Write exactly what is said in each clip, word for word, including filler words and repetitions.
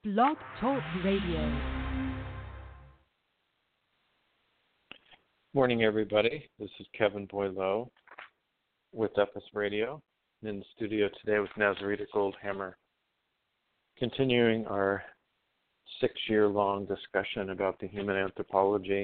Blog Talk Radio. Morning, everybody. This is Kevin Boileau with Epis Radio. In the studio today with Nazarita Goldhammer, continuing our six-year-long discussion about the human anthropology.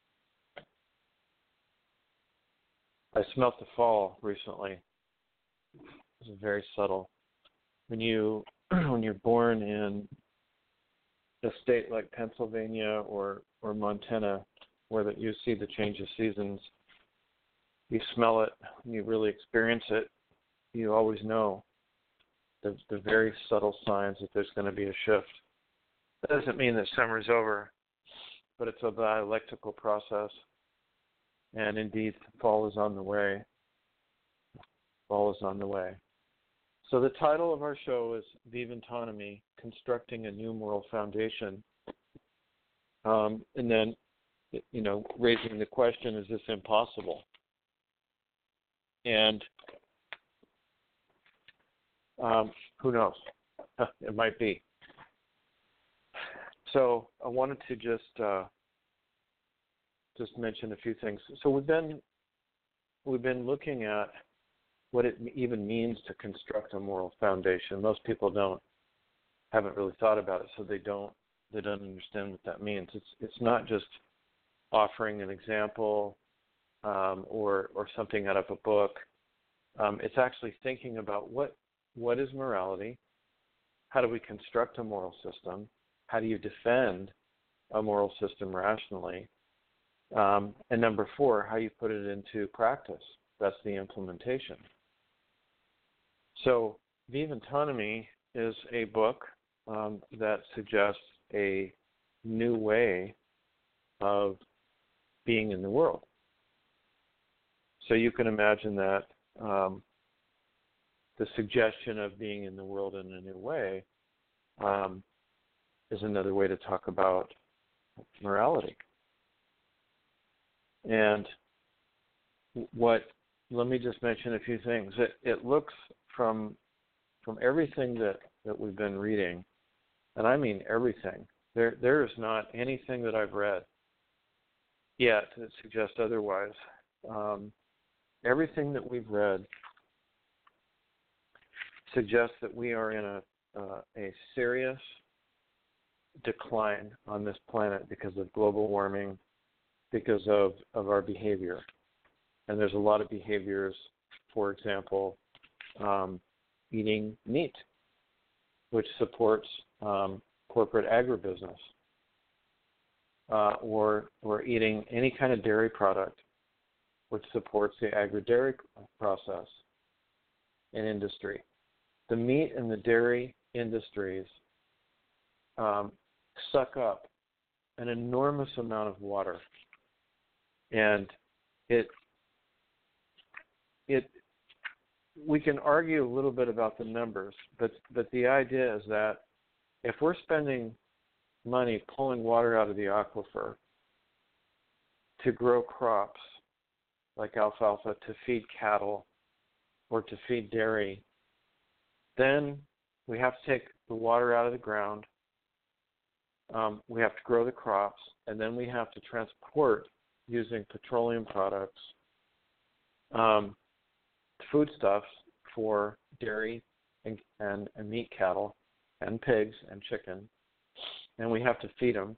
I smelt the fall recently. It was very subtle. When you when you're born in a state like Pennsylvania or, or Montana, where that you see the change of seasons, you smell it, you really experience it, you always know the, the very subtle signs that there's going to be a shift. That doesn't mean that summer's over, but it's a dialectical process. And indeed, fall is on the way. Fall is on the way. So the title of our show is Vivantonomy, Constructing a New Moral Foundation. Um, and then, you know, raising the question, is this impossible? And um, who knows? It might be. So I wanted to just uh, just mention a few things. So we've been we've been looking at what it even means to construct a moral foundation. Most people don't haven't really thought about it, so they don't they don't understand what that means. It's it's not just offering an example um, or or something out of a book. Um, it's actually thinking about what what is morality, how do we construct a moral system, how do you defend a moral system rationally, um, and number four, how you put it into practice. That's the implementation. So Vivantonomy is a book um, that suggests a new way of being in the world. So you can imagine that um, the suggestion of being in the world in a new way um, is another way to talk about morality. And what, let me just mention a few things. It, it looks from from everything that, that we've been reading, and I mean everything, there there is not anything that I've read yet that suggests otherwise. Um, everything that we've read suggests that we are in a uh, a serious decline on this planet because of global warming, because of, of our behavior. And there's a lot of behaviors, for example, um, eating meat, which supports um, corporate agribusiness, uh, or or eating any kind of dairy product, which supports the agri-dairy process and industry. The meat and the dairy industries um, suck up an enormous amount of water, and it it we can argue a little bit about the numbers, but but the idea is that if we're spending money pulling water out of the aquifer to grow crops like alfalfa, to feed cattle, or to feed dairy, then we have to take the water out of the ground, um, we have to grow the crops, and then we have to transport using petroleum products um, foodstuffs for dairy and, and, and meat cattle and pigs and chicken, and we have to feed them,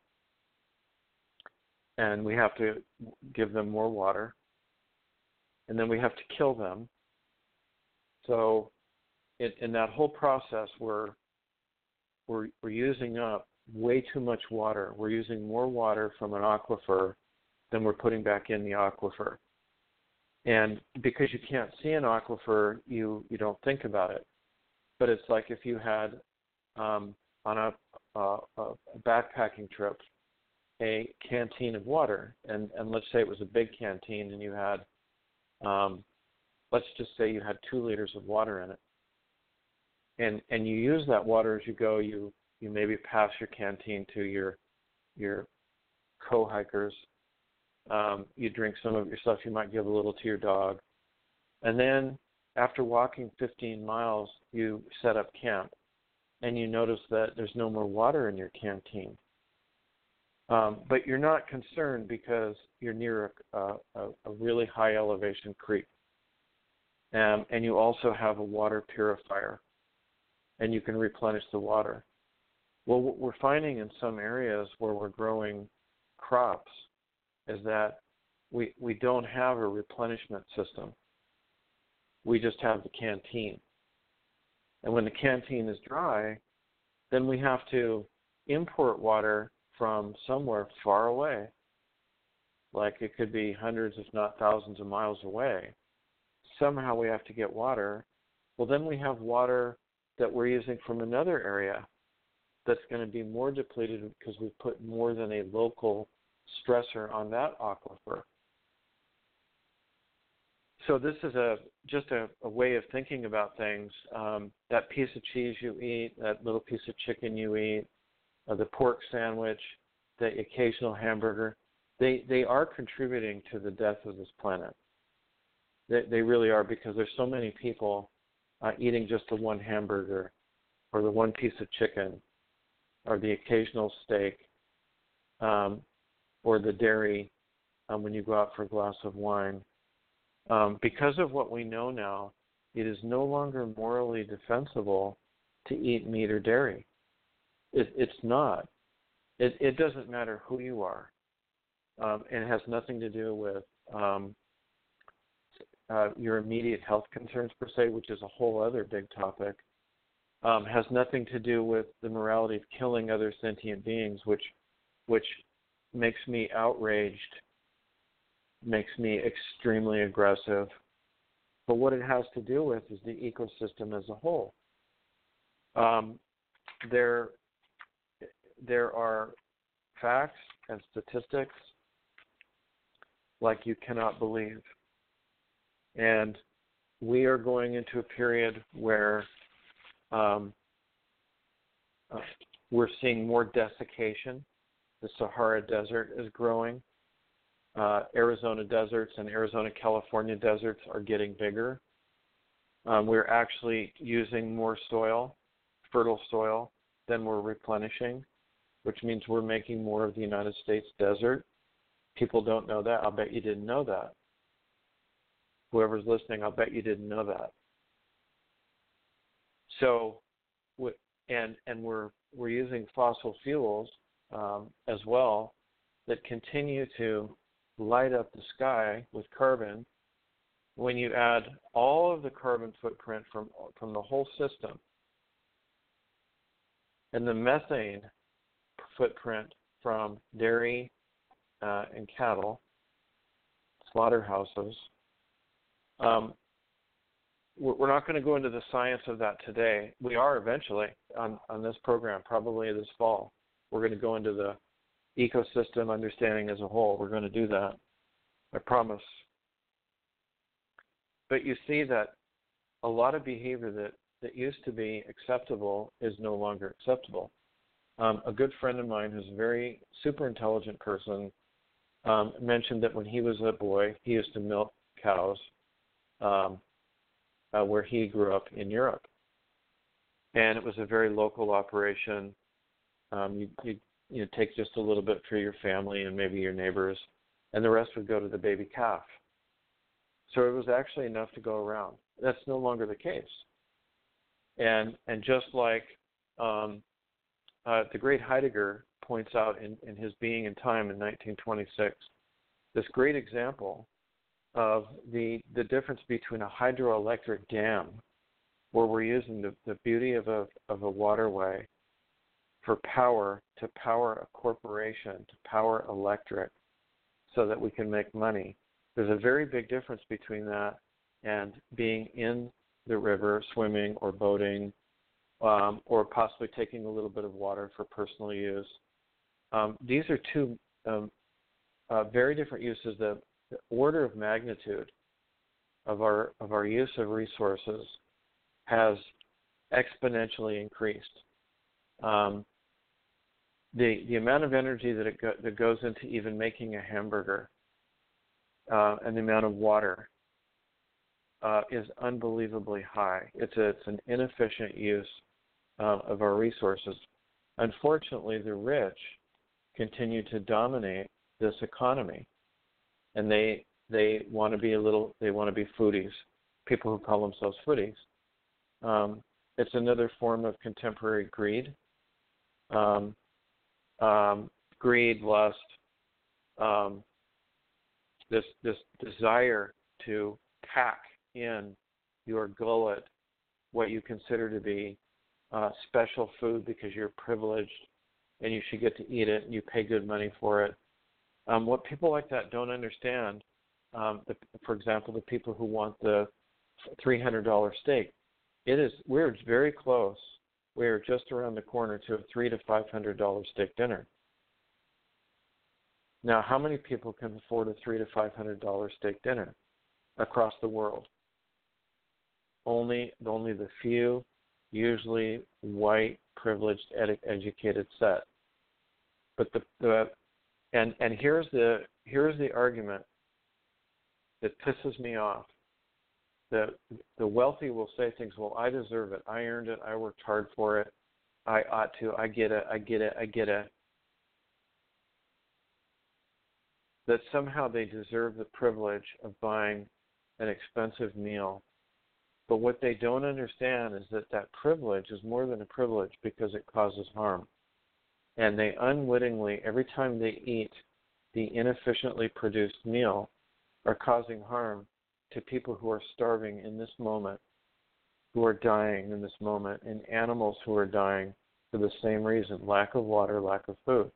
and we have to give them more water, and then we have to kill them. So in, in that whole process, we're, we're, we're using up way too much water. We're using more water from an aquifer than we're putting back in the aquifer. And because you can't see an aquifer, you, you don't think about it. But it's like if you had um, on a, a, a backpacking trip a canteen of water, and, and let's say it was a big canteen, and you had, um, let's just say you had two liters of water in it. And and you use that water as you go. You you maybe pass your canteen to your your co-hikers. Um, you drink some of your stuff. You might give a little to your dog. And then after walking fifteen miles, you set up camp. and you notice that there's no more water in your canteen. Um, but you're not concerned because you're near a, a, a really high elevation creek. Um, and you also have a water purifier, and you can replenish the water. Well, what we're finding in some areas where we're growing crops is that we we don't have a replenishment system. We just have the canteen. And when the canteen is dry, then we have to import water from somewhere far away, like it could be hundreds, if not thousands of miles away. Somehow we have to get water. Well, then we have water that we're using from another area that's going to be more depleted because we've put more than a local stressor on that aquifer. So this is a just a, a way of thinking about things. Um, that piece of cheese you eat, that little piece of chicken you eat, uh, the pork sandwich, the occasional hamburger, they, they are contributing to the death of this planet. They, they really are, because there's so many people uh, eating just the one hamburger or the one piece of chicken or the occasional steak um, or the dairy um, when you go out for a glass of wine. Um, because of what we know now, it is no longer morally defensible to eat meat or dairy. It, it's not. It, it doesn't matter who you are. Um, and it has nothing to do with um, uh, your immediate health concerns per se, which is a whole other big topic. Um, has nothing to do with the morality of killing other sentient beings, which which makes me outraged, makes me extremely aggressive. But what it has to do with is the ecosystem as a whole. Um, there, there are facts and statistics like you cannot believe. And we are going into a period where um, uh, we're seeing more desiccation. The Sahara Desert is growing. Uh, Arizona deserts and Arizona, California deserts are getting bigger. Um, we're actually using more soil, fertile soil, than we're replenishing, which means we're making more of the United States desert. People don't know that. I'll bet you didn't know that. Whoever's listening, I'll bet you didn't know that. So, and and we're we're using fossil fuels um, as well that continue to light up the sky with carbon. When you add all of the carbon footprint from from the whole system and the methane footprint from dairy uh, and cattle, slaughterhouses, um, we're not going to go into the science of that today. We are eventually on, on this program, probably this fall. We're going to go into the ecosystem understanding as a whole. We're going to do that. I promise. But you see that a lot of behavior that, that used to be acceptable is no longer acceptable. Um, a good friend of mine who's a very super intelligent person um, mentioned that when he was a boy, he used to milk cows um, uh, where he grew up in Europe. And it was a very local operation. Um, you, you, you know, take just a little bit for your family and maybe your neighbors, and the rest would go to the baby calf. So it was actually enough to go around. That's no longer the case. And and just like um, uh, the great Heidegger points out in, in his Being and Time in nineteen twenty-six, this great example of the, the difference between a hydroelectric dam, where we're using the, the beauty of a, of a waterway for power, to power a corporation, to power electric, so that we can make money. There's a very big difference between that and being in the river, swimming or boating, um, or possibly taking a little bit of water for personal use. Um, these are two um, uh, very different uses. The, the order of magnitude of our of our use of resources has exponentially increased. Um, the the amount of energy that it go, that goes into even making a hamburger uh, and the amount of water uh, is unbelievably high. It's a, it's an inefficient use uh, of our resources. Unfortunately, the rich continue to dominate this economy, and they they want to be a little they want to be foodies, people who call themselves foodies. Um, it's another form of contemporary greed. Um, um, greed, lust, um, this this desire to pack in your gullet what you consider to be uh, special food because you're privileged and you should get to eat it and you pay good money for it. Um, what people like that don't understand, um, the, for example, the people who want the three hundred dollars steak, it is we're very close. We're just around the corner to a three to five hundred dollars steak dinner. Now, how many people can afford a three to five hundred dollars steak dinner across the world? Only, only the few, usually white, privileged, ed- educated set. But the, the and and here's the here's the argument that pisses me off. The the wealthy will say things. Well, I deserve it. I earned it. I worked hard for it. I ought to. I get it. I get it. I get it. That somehow they deserve the privilege of buying an expensive meal. But what they don't understand is that that privilege is more than a privilege because it causes harm. And they unwittingly, every time they eat the inefficiently produced meal, are causing harm to people who are starving in this moment, who are dying in this moment, and animals who are dying for the same reason, lack of water, lack of food.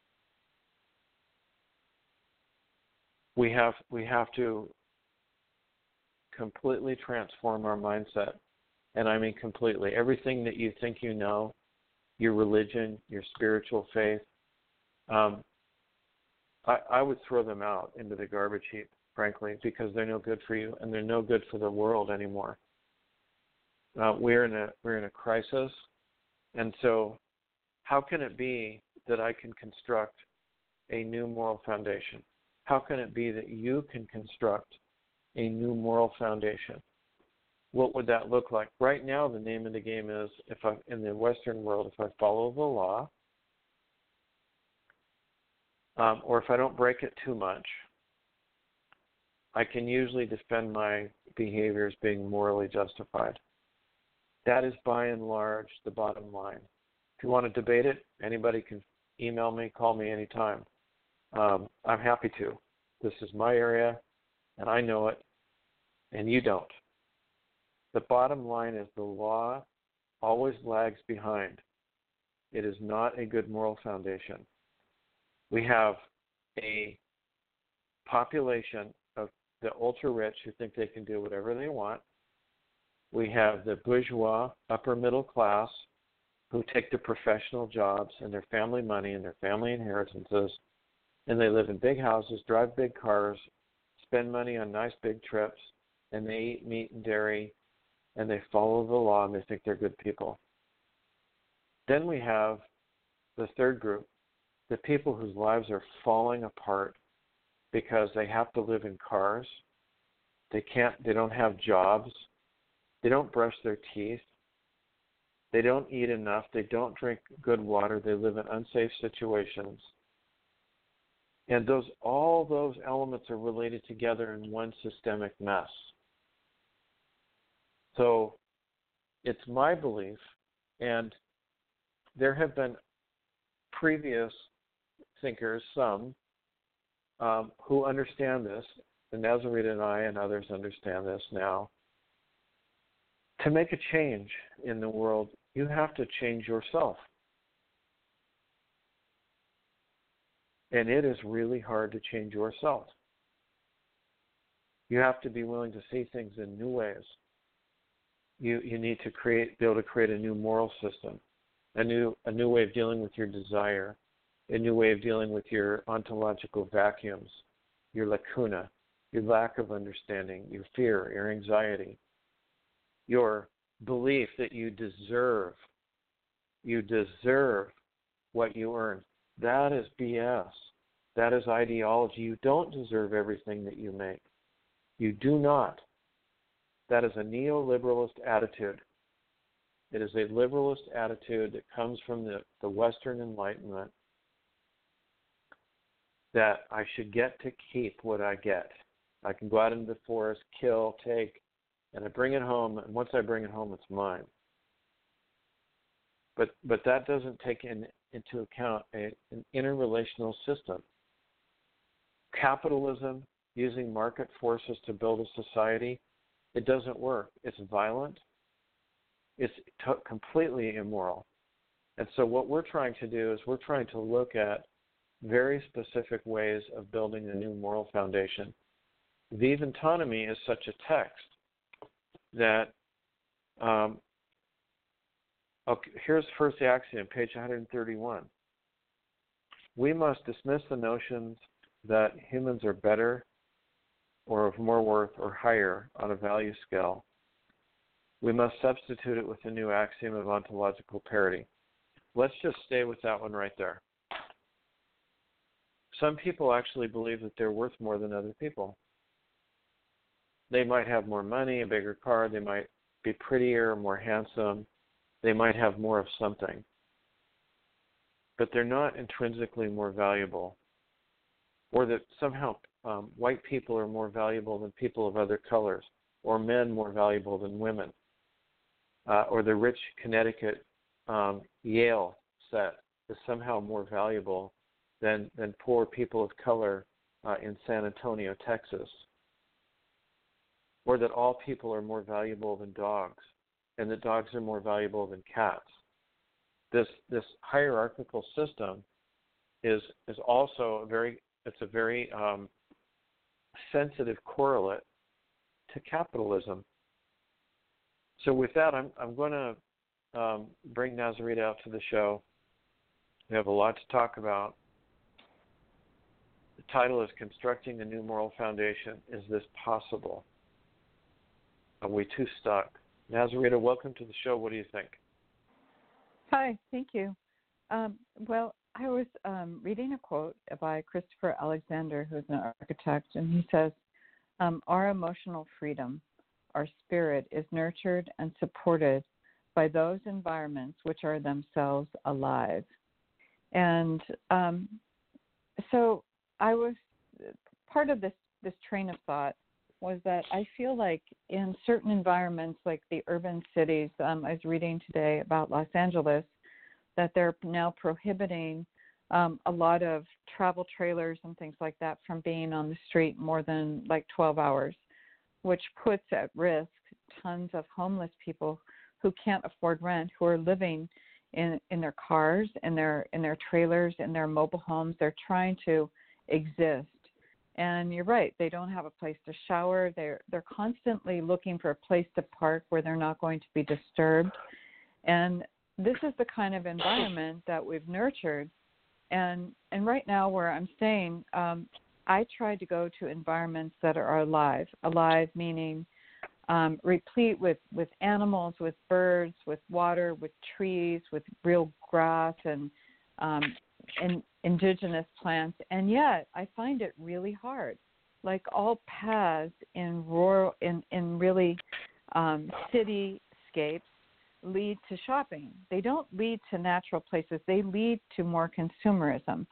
We have we have to completely transform our mindset. And I mean completely. Everything that you think you know, your religion, your spiritual faith, um, I, I would throw them out into the garbage heap, frankly, because they're no good for you and they're no good for the world anymore. Uh, we're in a we're in a crisis, and so how can it be that I can construct a new moral foundation? How can it be that you can construct a new moral foundation? What would that look like? Right now, the name of the game is, if I, in the Western world, if I follow the law, um, or if I don't break it too much, I can usually defend my behavior as being morally justified. That is, by and large, the bottom line. If you want to debate it, anybody can email me, call me anytime. Um, I'm happy to. This is my area, and I know it, and you don't. The bottom line is the law always lags behind. It is not a good moral foundation. We have a population of the ultra-rich who think they can do whatever they want. We have the bourgeois, upper middle class, who take the professional jobs and their family money and their family inheritances, and they live in big houses, drive big cars, spend money on nice big trips, and they eat meat and dairy, and they follow the law, and they think they're good people. Then we have the third group, the people whose lives are falling apart because they have to live in cars, they can't, they don't have jobs, they don't brush their teeth, they don't eat enough, they don't drink good water, they live in unsafe situations. And those all those elements are related together in one systemic mess. So it's my belief, and there have been previous thinkers, some, um, who understand this, and Nazarita and I and others understand this now. To make a change in the world, you have to change yourself. And it is really hard to change yourself. You have to be willing to see things in new ways. You you need to create, be able to create a new moral system, a new a new way of dealing with your desire, a new way of dealing with your ontological vacuums, your lacuna, your lack of understanding, your fear, your anxiety, your belief that you deserve, you deserve what you earn. That is B S. That is ideology. You don't deserve everything that you make. You do not. That is a neoliberalist attitude. It is a liberalist attitude that comes from the, the Western Enlightenment that I should get to keep what I get. I can go out into the forest, kill, take, and I bring it home, and once I bring it home, it's mine. But but that doesn't take in, into account a, an interrelational system. Capitalism, using market forces to build a society, it doesn't work. It's violent. It's t- completely immoral. And so what we're trying to do is we're trying to look at very specific ways of building a new moral foundation. Vive Autonomy is such a text that, um, okay, here's first the axiom, page one thirty-one. We must dismiss the notions that humans are better or of more worth or higher on a value scale. We must substitute it with a new axiom of ontological parity. Let's just stay with that one right there. Some people actually believe that they're worth more than other people. They might have more money, a bigger car, they might be prettier, more handsome, they might have more of something. But they're not intrinsically more valuable. Or that somehow um, white people are more valuable than people of other colors, or men more valuable than women. Uh, or the rich Connecticut um, Yale set is somehow more valuable than, than poor people of color uh, in San Antonio, Texas. Or that all people are more valuable than dogs, and that dogs are more valuable than cats. This this hierarchical system is is also a very it's a very um, sensitive correlate to capitalism. So with that, I'm I'm going to um, bring Nazarita out to the show. We have a lot to talk about. The title is Constructing a New Moral Foundation. Is this possible? Are we too stuck? Nazarita, welcome to the show. What do you think? Hi, thank you. Um, well, I was um, reading a quote by Christopher Alexander, who's an architect, and he says, um, our emotional freedom, our spirit, is nurtured and supported by those environments which are themselves alive. And um, so I was, part of this, this train of thought was that I feel like in certain environments, like the urban cities, um, I was reading today about Los Angeles, that they're now prohibiting um, a lot of travel trailers and things like that from being on the street more than like twelve hours, which puts at risk tons of homeless people who can't afford rent, who are living in, in their cars, in their in their trailers, in their mobile homes. They're trying to exist. And you're right, they don't have a place to shower. They're they're constantly looking for a place to park where they're not going to be disturbed. And this is the kind of environment that we've nurtured. And and right now where I'm staying, um, I try to go to environments that are alive. Alive meaning um, replete with, with animals, with birds, with water, with trees, with real grass and um, and indigenous plants, and yet I find it really hard. Like all paths in rural, in, in really um, cityscapes lead to shopping. They don't lead to natural places. They lead to more consumerism,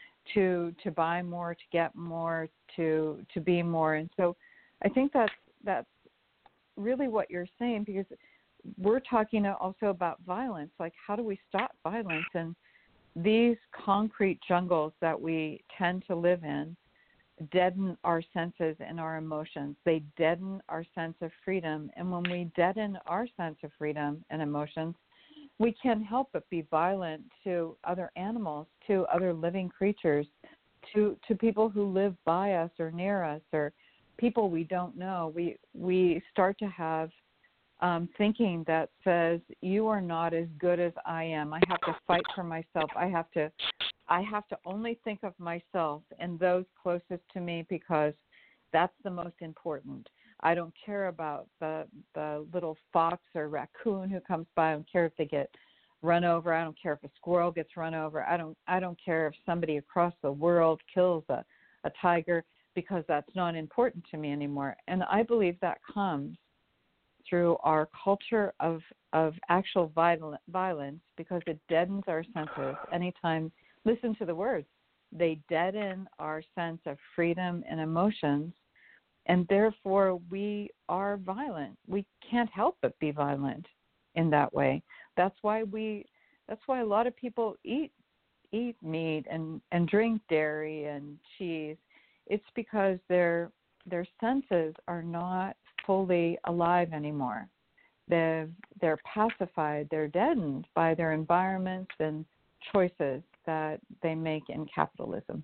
to to buy more, to get more, to to be more. And so I think that's that's really what you're saying, because we're talking also about violence. Like, how do we stop violence? And these concrete jungles that we tend to live in deaden our senses and our emotions. They deaden our sense of freedom. And when we deaden our sense of freedom and emotions, we can't help but be violent to other animals, to other living creatures, to, to people who live by us or near us, or people we don't know. We, we start to have Um, thinking that says, you are not as good as I am. I have to fight for myself. I have to I have to only think of myself and those closest to me, because that's the most important. I don't care about the the little fox or raccoon who comes by. I don't care if they get run over. I don't care if a squirrel gets run over. I don't I don't care if somebody across the world kills a, a tiger, because that's not important to me anymore. And I believe that comes through our culture of, of actual viol- violence because it deadens our senses anytime. Listen to the words. They deaden our sense of freedom and emotions, and therefore we are violent. We can't help but be violent in that way. That's why we. That's why a lot of people eat eat meat and, and drink dairy and cheese. It's because their their senses are not fully alive anymore. They're, they're pacified, they're deadened by their environments and choices that they make in capitalism.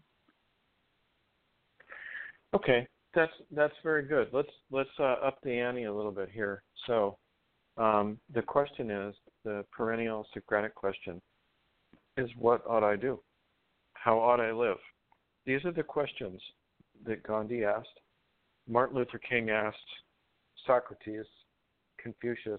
Okay, that's that's very good. Let's let's uh, up the ante a little bit here. So um, the question is, the perennial Socratic question is, what ought I do? How ought I live? These are the questions that Gandhi asked, Martin Luther King asked, Socrates, Confucius,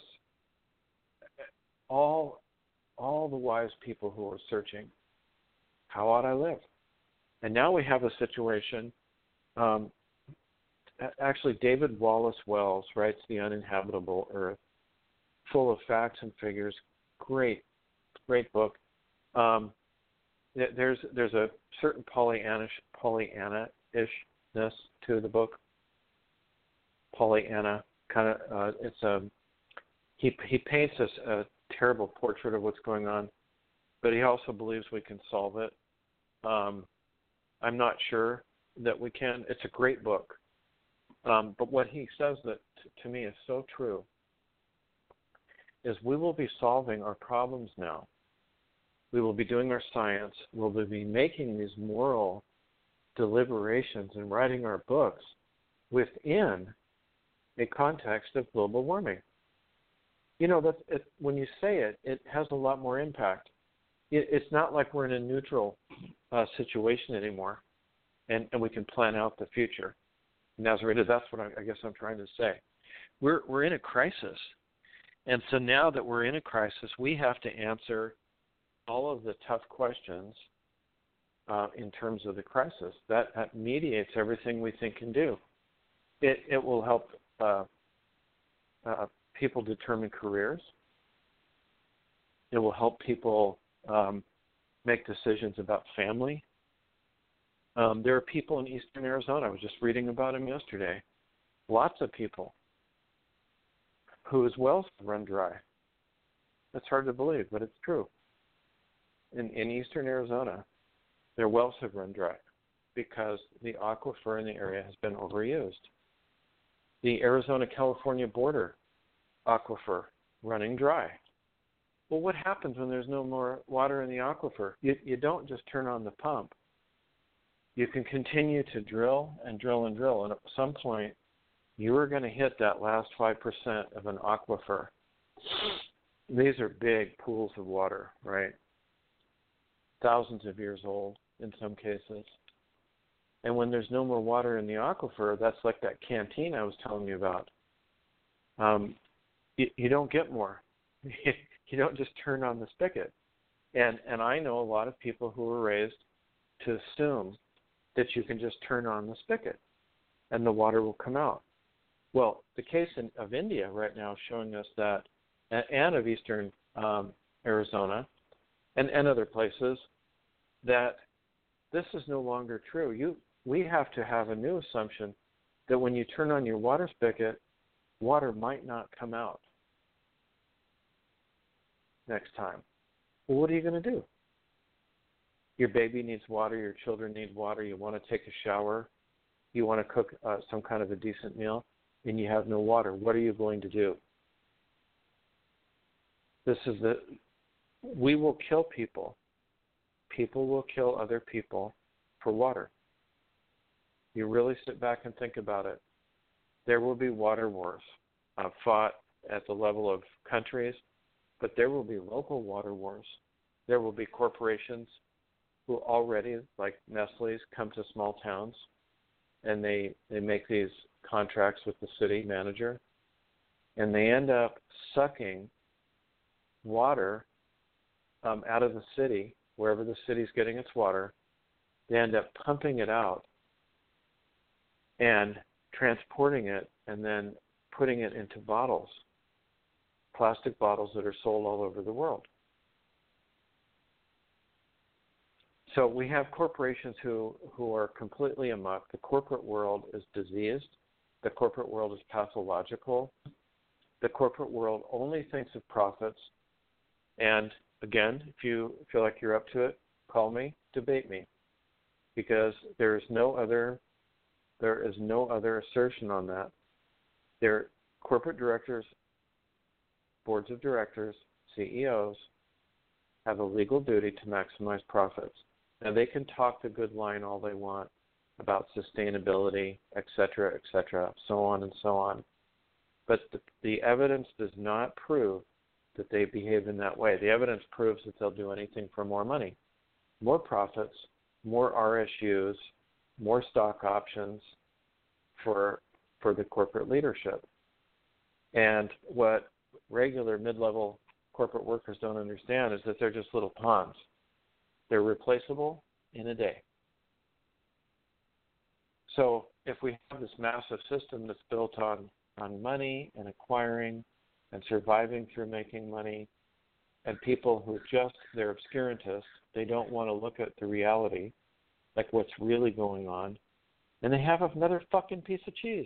all all the wise people who are searching, how ought I live? And now we have a situation, um, actually David Wallace Wells writes The Uninhabitable Earth, full of facts and figures, great, great book. Um, there's there's a certain Pollyanna Pollyanna-ishness to the book. Pollyanna kind of uh, it's a he he paints us a terrible portrait of what's going on, but he also believes we can solve it. Um, I'm not sure that we can. It's a great book, um, but what he says that t- to me is so true is we will be solving our problems now. We will be doing our science. We'll be making these moral deliberations and writing our books within a context of global warming. You know, that's, it, when you say it, it has a lot more impact. It, it's not like we're in a neutral uh, situation anymore, and, and we can plan out the future. Nazarita, that's what I, I guess I'm trying to say. We're we're in a crisis, and so now that we're in a crisis, we have to answer all of the tough questions uh, in terms of the crisis. That, that mediates everything we think and do. It it will help uh, uh, people determine careers. It will help people um, make decisions about family. Um, there are people in eastern Arizona, I was just reading about them yesterday, lots of people whose wells run dry. It's hard to believe, but it's true. In, in eastern Arizona, their wells have run dry because the aquifer in the area has been overused. The Arizona-California border aquifer running dry. Well, what happens when there's no more water in the aquifer? You, you don't just turn on the pump. You can continue to drill and drill and drill, and at some point, you are going to hit that last five percent of an aquifer. These are big pools of water, right? Thousands of years old in some cases. And when there's no more water in the aquifer, that's like that canteen I was telling you about. Um, you, you don't get more. You don't just turn on the spigot. And and I know a lot of people who were raised to assume that you can just turn on the spigot and the water will come out. Well, the case in, of India right now is showing us that, and of eastern um, Arizona and, and other places, that this is no longer true. You, we have to have a new assumption that when you turn on your water spigot, water might not come out next time. Well, what are you going to do? Your baby needs water, your children need water, you want to take a shower, you want to cook uh, some kind of a decent meal, and you have no water. What are you going to do? This is the, we will kill people. People will kill other people for water. You really sit back and think about it. There will be water wars uh, fought at the level of countries, but there will be local water wars. There will be corporations who already, like Nestle's, come to small towns and they, they make these contracts with the city manager, and they end up sucking water um, out of the city, wherever the city's getting its water. They end up pumping it out and transporting it and then putting it into bottles plastic bottles that are sold all over the world. So we have corporations who, who are completely amok. The corporate world is diseased. The corporate world is pathological. The corporate world only thinks of profits. And again, if you feel like you're up to it, call me, debate me, because there is no other there is no other assertion on that. Their corporate directors, boards of directors, C E Os have a legal duty to maximize profits. Now, they can talk the good line all they want about sustainability, et cetera, et cetera, so on and so on. But the, the evidence does not prove that they behave in that way. The evidence proves that they'll do anything for more money, more profits, more R S Us, more stock options for for the corporate leadership. And what regular mid-level corporate workers don't understand is that they're just little pawns. They're replaceable in a day. So if we have this massive system that's built on, on money and acquiring and surviving through making money, and people who just, they're obscurantists, they don't want to look at the reality, like what's really going on, and they have another fucking piece of cheese.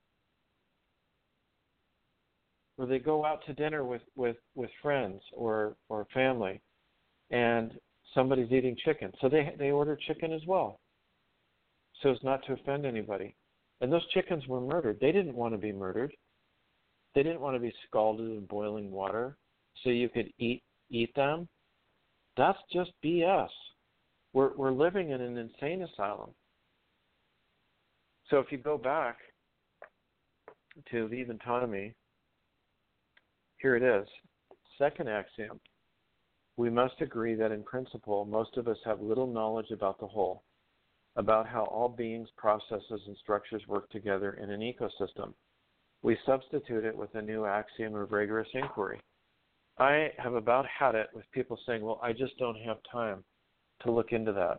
Or they go out to dinner with, with, with friends or, or family, and somebody's eating chicken. So they they order chicken as well, so as not to offend anybody. And those chickens were murdered. They didn't want to be murdered. They didn't want to be scalded in boiling water so you could eat eat them. That's just B S. We're we're living in an insane asylum. So if you go back to Vive Autonomy, here it is. Second axiom. We must agree that in principle, most of us have little knowledge about the whole, about how all beings, processes, and structures work together in an ecosystem. We substitute it with a new axiom of rigorous inquiry. I have about had it with people saying, well, I just don't have time to look into that.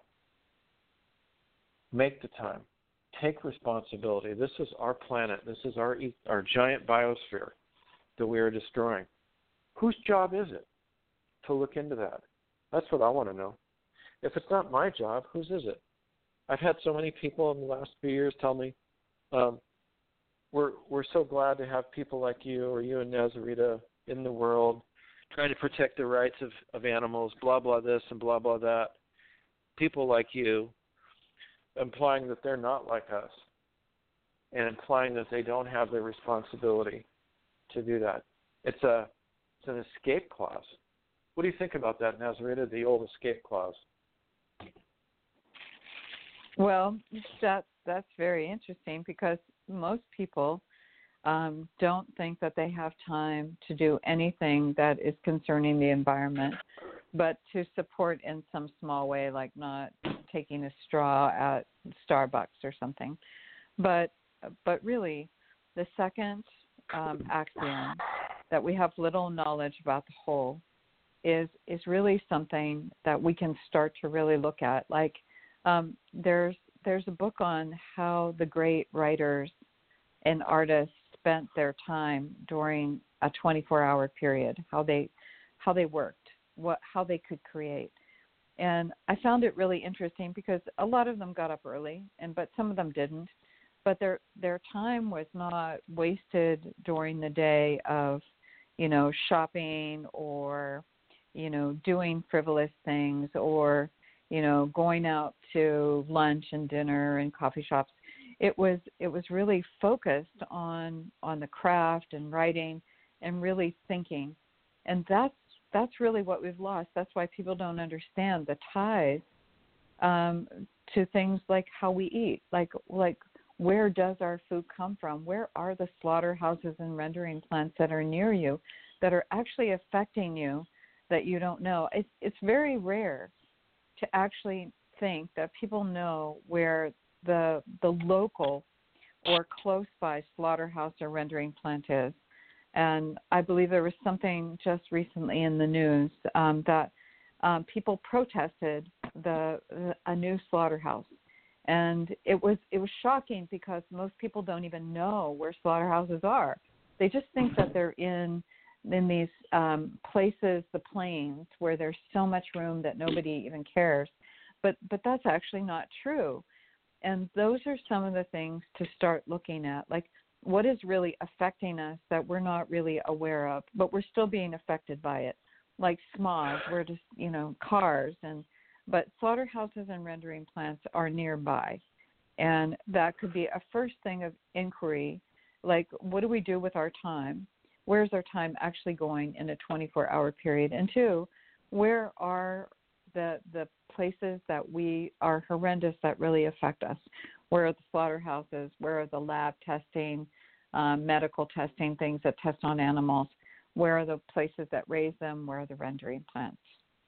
Make the time. Take responsibility. This is our planet. This is our our giant biosphere that we are destroying. Whose job is it to look into that? That's what I want to know. If it's not my job, whose is it? I've had so many people in the last few years tell me, um, we're we're so glad to have people like you or you and Nazarita in the world trying to protect the rights of, of animals, blah, blah, this and blah, blah, that. People like you, implying that they're not like us and implying that they don't have the responsibility to do that. It's a it's an escape clause. What do you think about that, Nazarita, the old escape clause? Well, that, that's very interesting because most people um, don't think that they have time to do anything that is concerning the environment, but to support in some small way, like not taking a straw at Starbucks or something. But but really, the second um, axiom, that we have little knowledge about the whole, is is really something that we can start to really look at. Like um, there's there's a book on how the great writers and artists spent their time during a twenty-four hour period, how they how they worked, what how they could create. And I found it really interesting because a lot of them got up early, and but some of them didn't. But their their time was not wasted during the day of, you know, shopping or, you know, doing frivolous things or, you know, going out to lunch and dinner and coffee shops. It was it was really focused on on the craft and writing and really thinking. And that's that's really what we've lost. That's why people don't understand the ties um, to things like how we eat, like like where does our food come from? Where are the slaughterhouses and rendering plants that are near you that are actually affecting you that you don't know? It's it's very rare to actually think that people know where the the local or close by slaughterhouse or rendering plant is. And I believe there was something just recently in the news um, that um, people protested the, the a new slaughterhouse, and it was it was shocking because most people don't even know where slaughterhouses are. They just think that they're in in these um, places, the plains, where there's so much room that nobody even cares. But but that's actually not true. And those are some of the things to start looking at, like what is really affecting us that we're not really aware of, but we're still being affected by it, like smog. We're just, you know, cars, and but slaughterhouses and rendering plants are nearby. And that could be a first thing of inquiry, like what do we do with our time? Where's our time actually going in a twenty-four hour period? And two, where are the the places that we are horrendous that really affect us? Where are the slaughterhouses? Where are the lab testing, um, medical testing, things that test on animals? Where are the places that raise them? Where are the rendering plants?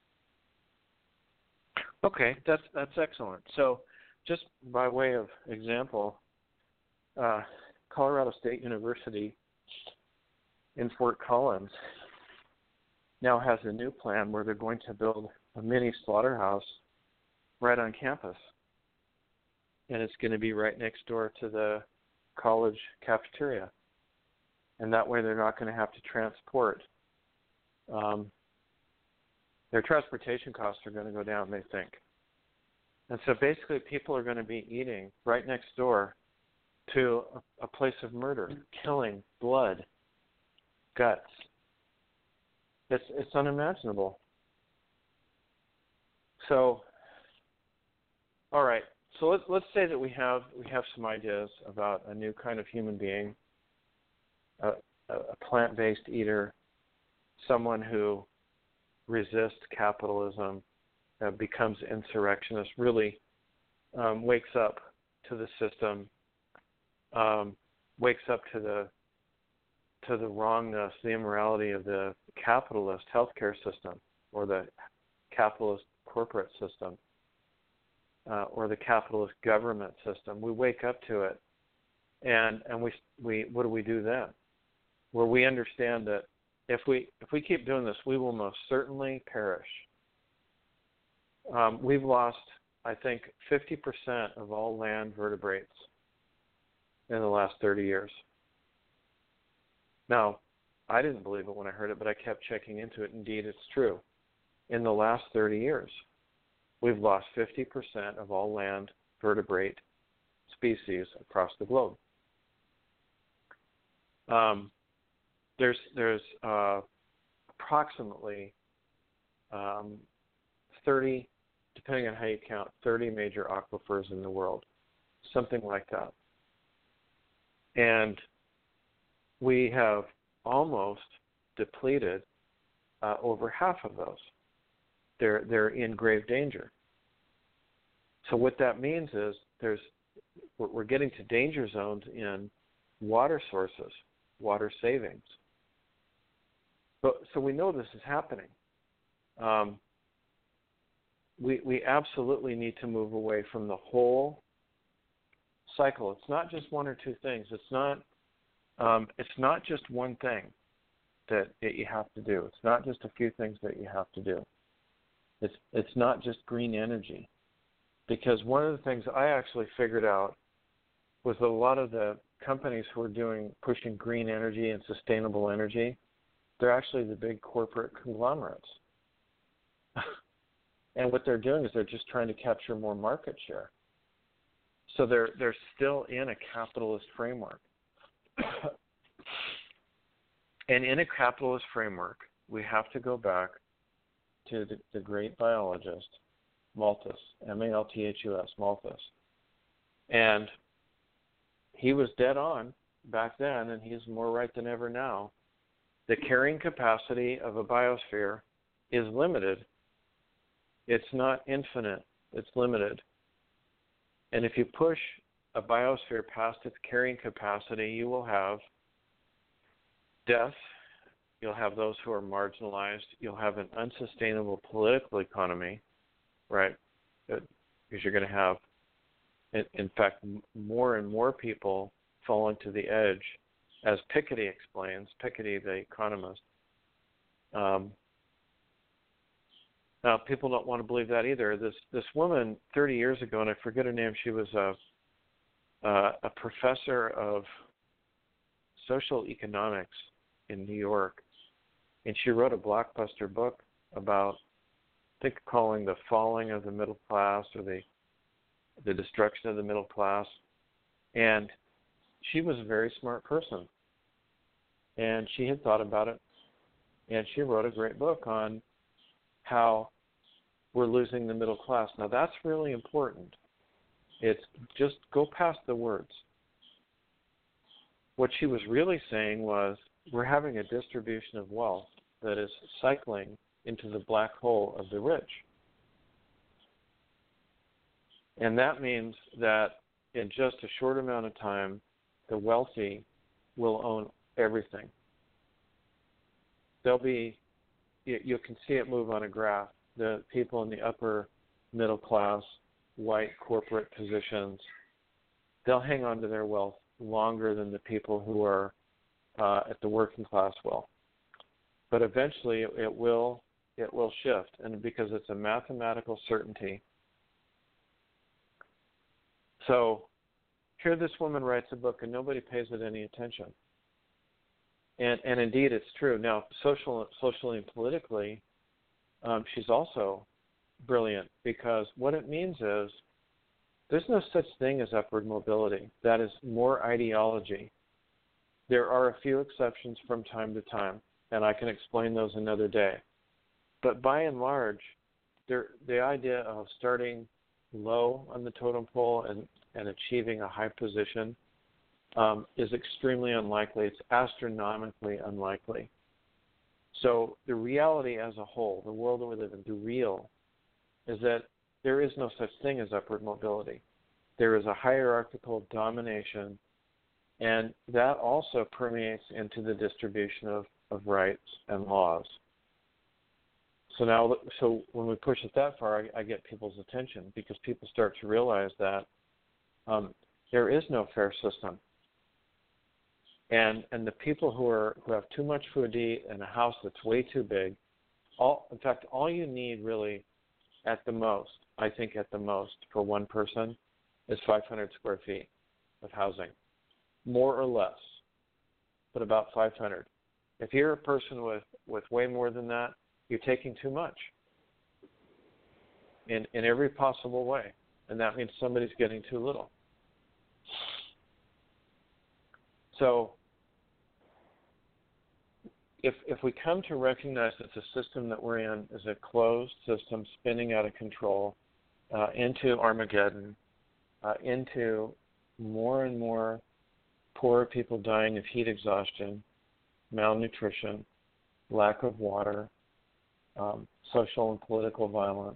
Okay, that's that's excellent. So, just by way of example, uh, Colorado State University in Fort Collins now has a new plan where they're going to build a mini slaughterhouse right on campus. And it's going to be right next door to the college cafeteria. And that way they're not going to have to transport. Um, their transportation costs are going to go down, they think. And so basically people are going to be eating right next door to a, a place of murder, killing, blood, guts. It's it's unimaginable. So, all right. So let's let's say that we have we have some ideas about a new kind of human being, a, a plant-based eater, someone who resists capitalism, uh, becomes insurrectionist, really um, wakes up to the system, um, wakes up to the to the wrongness, the immorality of the capitalist healthcare system, or the capitalist corporate system, uh, or the capitalist government system. We wake up to it, and and we we what do we do then? Where we understand that if we if we keep doing this, we will most certainly perish. Um, we've lost, I think, fifty percent of all land vertebrates in the last thirty years. Now, I didn't believe it when I heard it, but I kept checking into it. Indeed, it's true. In the last thirty years, we've lost fifty percent of all land vertebrate species across the globe. Um, there's there's uh, approximately um, thirty, depending on how you count, thirty major aquifers in the world, something like that. And we have almost depleted uh, over half of those. They're they're in grave danger. So what that means is there's we're, we're getting to danger zones in water sources, water savings. But so we know this is happening. Um, we we absolutely need to move away from the whole cycle. It's not just one or two things. It's not. Um, it's not just one thing that, that you have to do. It's not just a few things that you have to do. It's it's not just green energy. Because one of the things I actually figured out was that a lot of the companies who are doing pushing green energy and sustainable energy, they're actually the big corporate conglomerates. And what they're doing is they're just trying to capture more market share. So they're they're still in a capitalist framework. And in a capitalist framework, we have to go back to the, the great biologist, Malthus, M A L T H U S, Malthus. And he was dead on back then, and he's more right than ever now. The carrying capacity of a biosphere is limited. It's not infinite. It's limited. And if you push a biosphere past its carrying capacity, you will have death, you'll have those who are marginalized, you'll have an unsustainable political economy, right? Because you're going to have, in, in fact, more and more people falling to the edge, as Piketty explains, Piketty, the economist. Um, now, people don't want to believe that either. This this woman thirty years ago, and I forget her name, she was a Uh, a professor of social economics in New York, and she wrote a blockbuster book about, I think, calling the falling of the middle class or the the destruction of the middle class. And she was a very smart person, and she had thought about it, and she wrote a great book on how we're losing the middle class. Now, that's really important. It's just go past the words. What she was really saying was we're having a distribution of wealth that is cycling into the black hole of the rich. And that means that in just a short amount of time, the wealthy will own everything. There'll be, you, you can see it move on a graph. The people in the upper middle class, white corporate positions, they'll hang on to their wealth longer than the people who are uh, at the working class will. But eventually it will it will shift, and because it's a mathematical certainty. So here this woman writes a book and nobody pays it any attention. And and indeed it's true. Now, social, socially and politically, um, she's also brilliant, because what it means is there's no such thing as upward mobility. That is more ideology. There are a few exceptions from time to time, and I can explain those another day. But by and large, there, the idea of starting low on the totem pole and, and achieving a high position um, is extremely unlikely. It's astronomically unlikely. So the reality as a whole, the world that we live in, the real, is that there is no such thing as upward mobility. There is a hierarchical domination, and that also permeates into the distribution of, of rights and laws. So now, so when we push it that far, I, I get people's attention, because people start to realize that um, there is no fair system. And and the people who are who have too much food to eat and a house that's way too big, all in fact, all you need really at the most, I think at the most, for one person is five hundred square feet of housing, more or less, but about five hundred. If you're a person with, with way more than that, you're taking too much in, in every possible way, and that means somebody's getting too little. So if if we come to recognize that the system that we're in is a closed system spinning out of control uh, into Armageddon, uh, into more and more poor people dying of heat exhaustion, malnutrition, lack of water, um, social and political violence.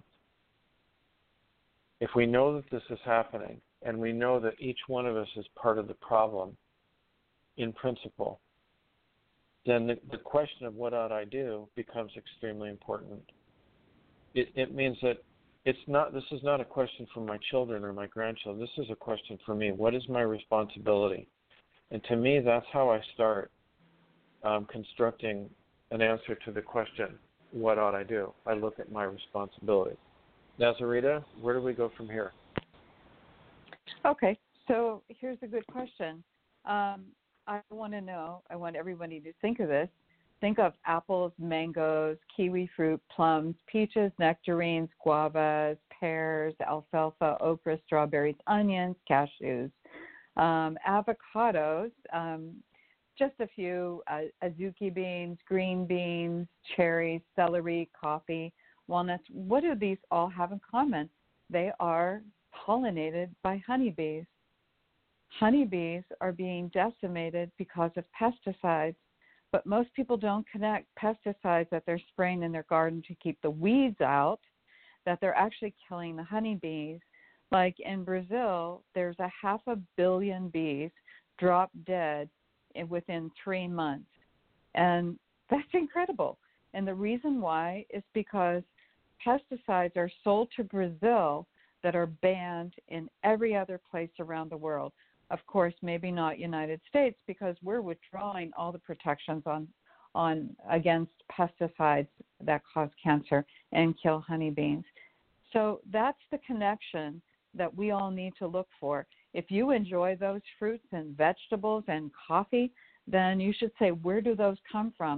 If we know that this is happening, and we know that each one of us is part of the problem in principle, then the, the question of what ought I do becomes extremely important. It, it means that it's not. This is not a question for my children or my grandchildren. This is a question for me. What is my responsibility? And to me, that's how I start um, constructing an answer to the question, what ought I do? I look at my responsibility. Nazarita, where do we go from here? Okay, so here's a good question. Um, I want to know, I want everybody to think of this. Think of apples, mangoes, kiwi fruit, plums, peaches, nectarines, guavas, pears, alfalfa, okra, strawberries, onions, cashews, um, avocados, um, just a few, uh, azuki beans, green beans, cherries, celery, coffee, walnuts. What do these all have in common? They are pollinated by honeybees. Honeybees are being decimated because of pesticides, but most people don't connect pesticides that they're spraying in their garden to keep the weeds out, that they're actually killing the honeybees. Like in Brazil, there's a half a billion bees drop dead in, within three months. And that's incredible. And the reason why is because pesticides are sold to Brazil that are banned in every other place around the world. Of course, maybe not United States, because we're withdrawing all the protections on on against pesticides that cause cancer and kill honeybees. So that's the connection that we all need to look for. If you enjoy those fruits and vegetables and coffee, then you should say, where do those come from?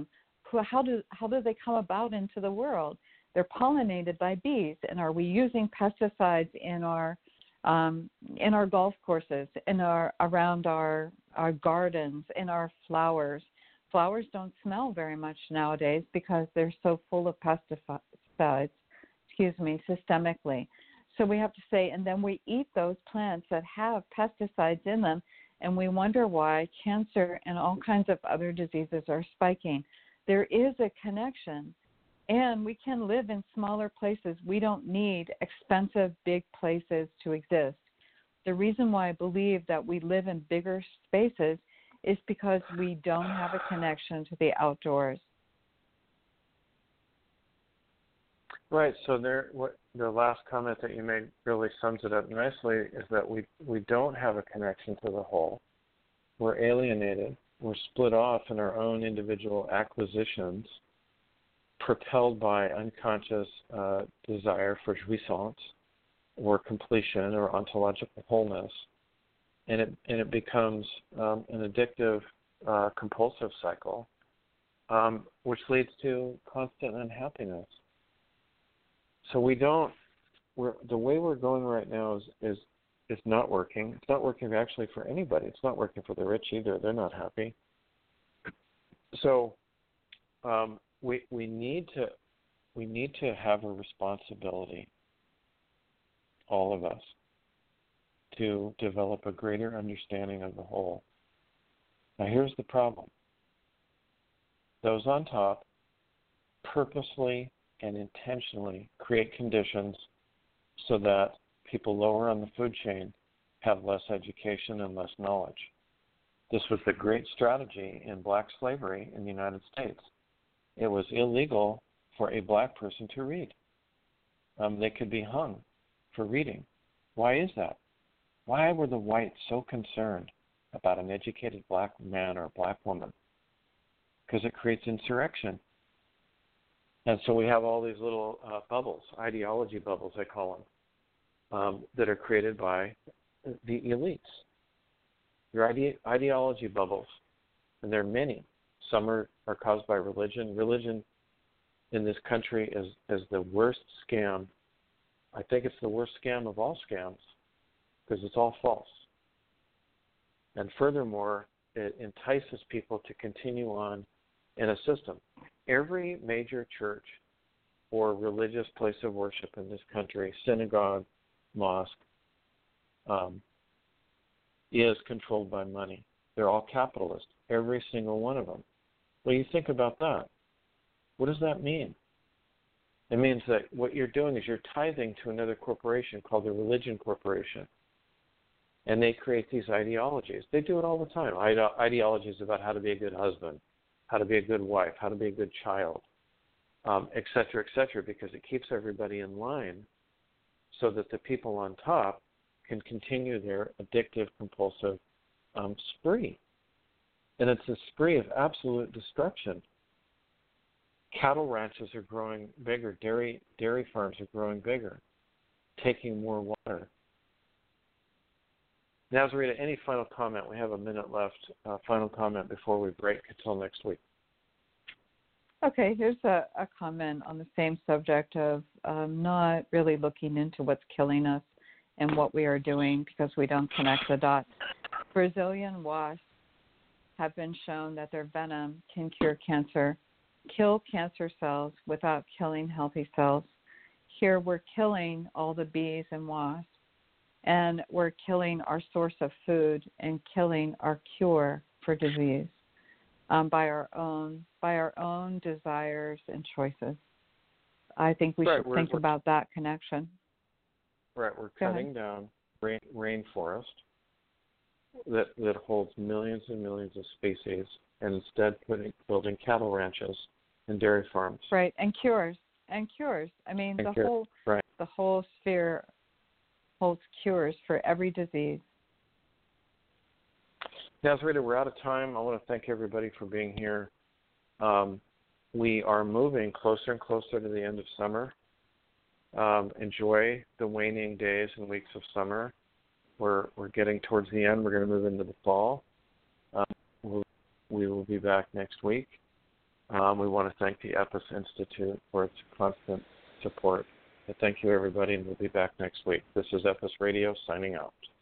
how do how do they come about into the world? They're pollinated by bees. And are we using pesticides in our um, in our golf courses, in our around our our gardens, in our flowers? Flowers don't smell very much nowadays because they're so full of pesticides, excuse me, systemically. So we have to say, and then we eat those plants that have pesticides in them, and we wonder why cancer and all kinds of other diseases are spiking. There is a connection, and we can live in smaller places. We don't need expensive big places to exist. The reason why I believe that we live in bigger spaces is because we don't have a connection to the outdoors. Right. So there, what the last comment that you made really sums it up nicely is that we we don't have a connection to the whole. We're alienated. We're split off in our own individual acquisitions, propelled by unconscious uh, desire for jouissance, or completion, or ontological wholeness, and it and it becomes um, an addictive, uh, compulsive cycle, um, which leads to constant unhappiness. So we don't. We're, the way we're going right now is, is is not working. It's not working actually for anybody. It's not working for the rich either. They're not happy. So um, we we need to we need to have a responsibility, all of us, to develop a greater understanding of the whole. Now here's the problem. Those on top purposely and intentionally create conditions so that people lower on the food chain have less education and less knowledge. This was the great strategy in black slavery in the United States. It was illegal for a black person to read. Um, they could be hung for reading. Why is that? Why were the whites so concerned about an educated black man or black woman? Because it creates insurrection. And so we have all these little uh, bubbles, ideology bubbles, I call them, um, that are created by the elites. Your ide- ideology bubbles, and there are many. Some are, are caused by religion. Religion in this country is, is the worst scam. I think it's the worst scam of all scams because it's all false. And furthermore, it entices people to continue on in a system. Every major church or religious place of worship in this country, synagogue, mosque, um, is controlled by money. They're all capitalist, every single one of them. Well, you think about that. What does that mean? It means that what you're doing is you're tithing to another corporation called the Religion Corporation. And they create these ideologies. They do it all the time. Ide- ideologies about how to be a good husband, how to be a good wife, how to be a good child, um, et cetera, et cetera, because it keeps everybody in line so that the people on top can continue their addictive, compulsive um, spree. And it's a spree of absolute destruction. Cattle ranches are growing bigger. Dairy dairy farms are growing bigger, taking more water. Nazarita, any final comment? We have a minute left. Uh, final comment before we break until next week. Okay, here's a, a comment on the same subject of um, not really looking into what's killing us and what we are doing because we don't connect the dots. Brazilian wasps have been shown that their venom can cure cancer, kill cancer cells without killing healthy cells. Here we're killing all the bees and wasps, and we're killing our source of food and killing our cure for disease um, by our own by our own desires and choices. I think we right, should we're, think we're, about that connection. Right, we're Go cutting ahead. down rain, rainforest that that holds millions and millions of species, and instead putting building cattle ranches and dairy farms. Right, and cures and cures. I mean, and the cure. whole right. the whole sphere holds cures for every disease. Nazarita, we're out of time. I want to thank everybody for being here. Um, we are moving closer and closer to the end of summer. Um, enjoy the waning days and weeks of summer. We're we're getting towards the end. We're going to move into the fall. Um, we'll, we will be back next week. Um, we want to thank the EPIS Institute for its constant support. And thank you, everybody, and we'll be back next week. This is EPIS Radio signing out.